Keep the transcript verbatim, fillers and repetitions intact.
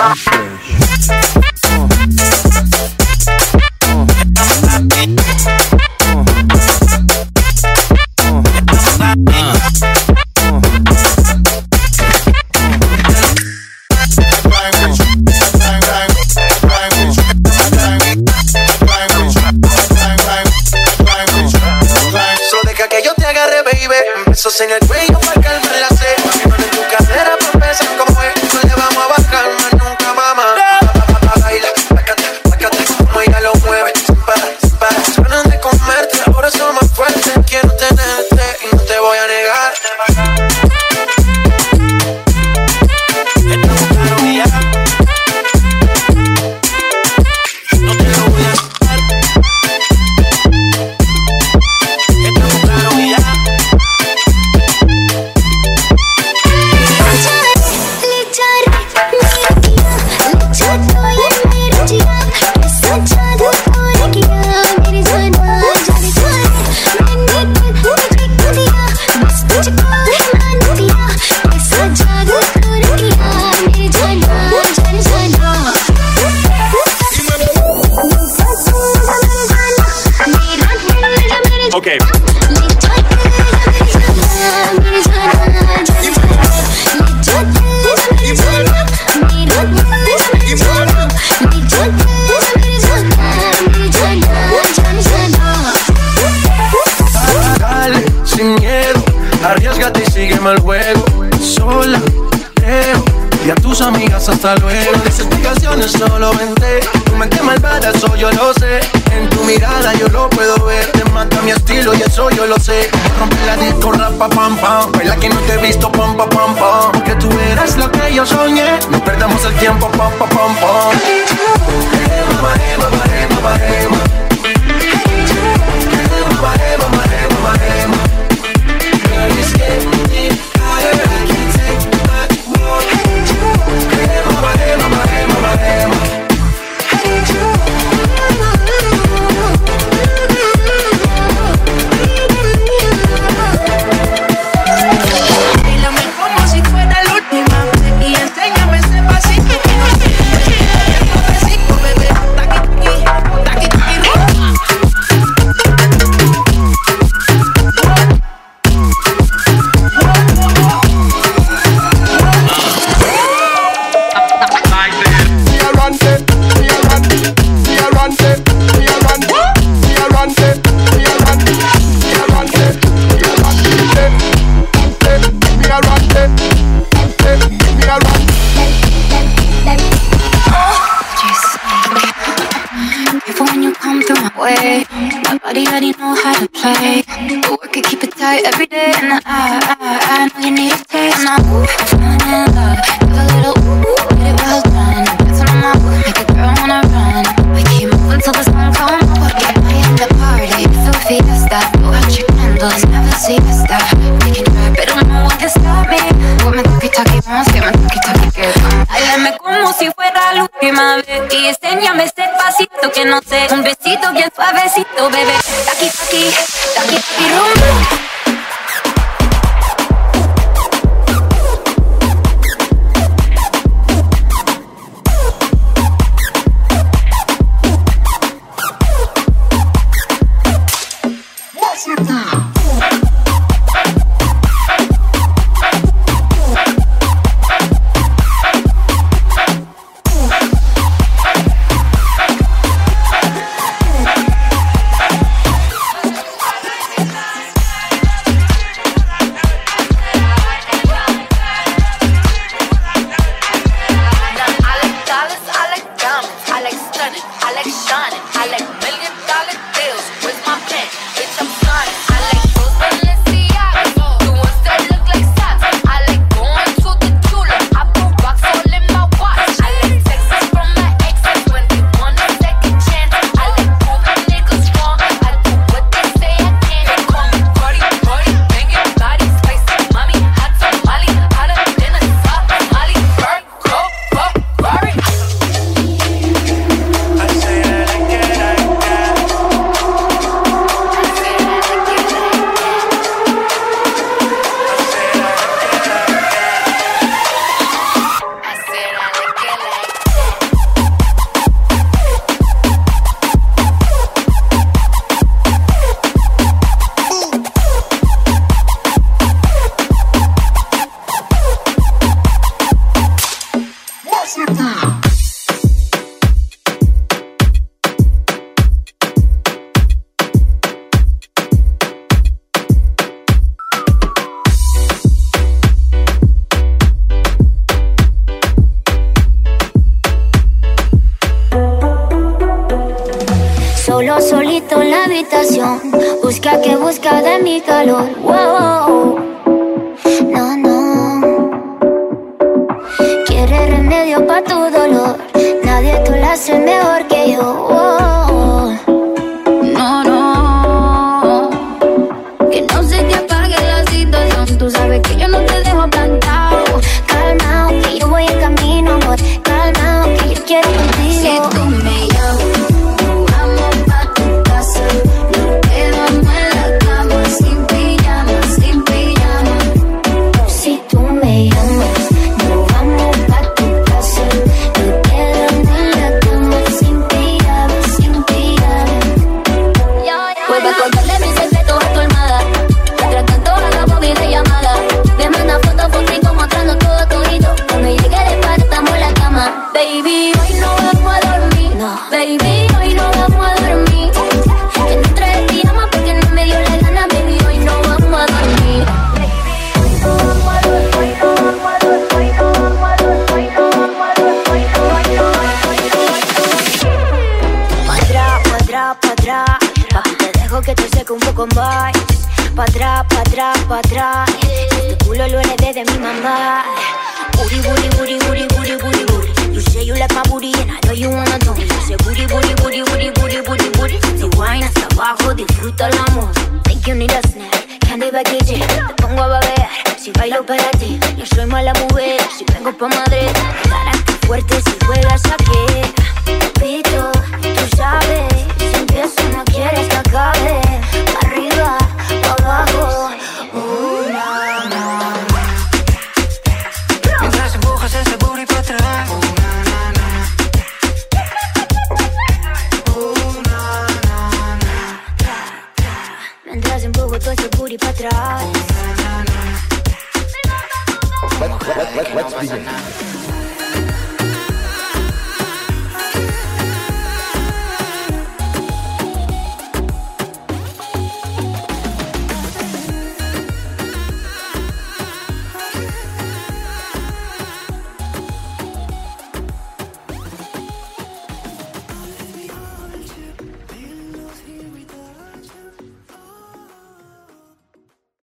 Besos en el cuello para calmar la sed. Mano en tu cadera pa' empezar como es. No le vamos a bajar más nunca, mamá. Baila, bácate, bácate, como ella lo mueve. Sin parar, sin parar. Ganas de comerte, ahora soy más fuerte. Quiero tenerte y no te voy a negar. Estamos claros y ya. No te lo voy a dar. Estamos claros y ya. Okay. Dale, sin miedo, arriésgate y sígueme el juego. Sola, creo, y a tus amigas hasta luego. Las explicaciones solo vente. Tu mente malvada, eso yo lo sé. En tu mirada yo lo puedo ver. Te mata mi estilo y eso yo lo sé. Rompe la disco, rapa, pam, pam. Baila que no te he visto, pam, pam, pam, pam. Porque tú eres lo que yo soñé. No perdamos el tiempo, pam, pam, pam, pam. Ema, ema, ema, ema. Ema, ema, ema, ema. Girl, it's getting deep higher. I can't take back more. Ema, ema, ema, ema. Bailame como si fuera la última vez y enséñame ese pasito que no sé. Ese besito, bebé, taqui, taqui, taqui, taqui. My body already know how to play. But work it, keep it tight every day. And I, I, I know you need a taste. And I'm falling in love. Give a little ooh, get it well done. That's when I'm out, make a girl wanna run. We keep moving till the sun comes up. Get high in the party, it's a fiesta. Blow out your candles, never see a stop. We can try, but don't no one can stop me. What me talkie talkie wants, get my talkie talkie good. Bailame como si fuera la última vez y enséñame ese pasito que no sé. Un besito bien suavecito, bebé. Taqui, taqui, taqui, taqui, rumbo. I like million dollar deals. Where's my pen? Bitch, I'm starting. I like Busca que busca de mi calor. Wow. No, no. Quiere remedio pa' tu dolor. Nadie tú lo hace mejor que yo. Wow. No, no. Que no se te apague la situación. Tú sabes que yo no te dejo plantado. Calmao, que yo voy en camino, amor. Calmao, que yo quiero contigo. Si tú me llamas, nos vamos pa' tu casa. Nos quedamos en la cama, sin pijama, sin pijama. Si tú me llamas, nos vamos pa' tu casa. Nos quedamos en la cama, sin pijama, sin pijama. Vuelve a contarle mis secretos a tu almohada. Mientras tanto hagamos videollamada. Me manda fotos, fotos y como mostrando todo todito. Cuando llegue de par estamos en la cama. Baby, hoy no vamos a dormir. No. Baby, hoy no vamos a dormir. Que no trae pijama porque no me dio la gana. Baby, hoy no vamos a dormir. Baby, hoy no vamos a dormir. Hoy no vamos a dormir. Hoy no vamos a dormir. Hoy no vamos a dormir. Hoy no vamos a dormir. Pa' atrás, pa' atrás, pa' atrás. Papi, te dejo que te seque un poco más. Pa' atrás, pa' atrás, pa' atrás. Este culo lo heredé de mi mamá. Booty, booty, booty, booty, booty, booty, booty. You say you like my booty and I know you wanna know me. You say booty, booty, booty, booty, booty, booty, booty. Si wine hasta abajo, disfruta el amor. Think you need a snack, candy baguette. Te pongo a babear, si bailo para ti. Yo soy mala mujer, si vengo pa' Madrid. Carácter fuerte si juegas a qué. Pito, tú sabes, si empiezo no quieres que acabe. Pa' arriba, pa' abajo. Uh, na, na. Mientras empujas ese booty para atrás. Mientras empujo todo ese booty para atrás. Let's, let's, let's begin.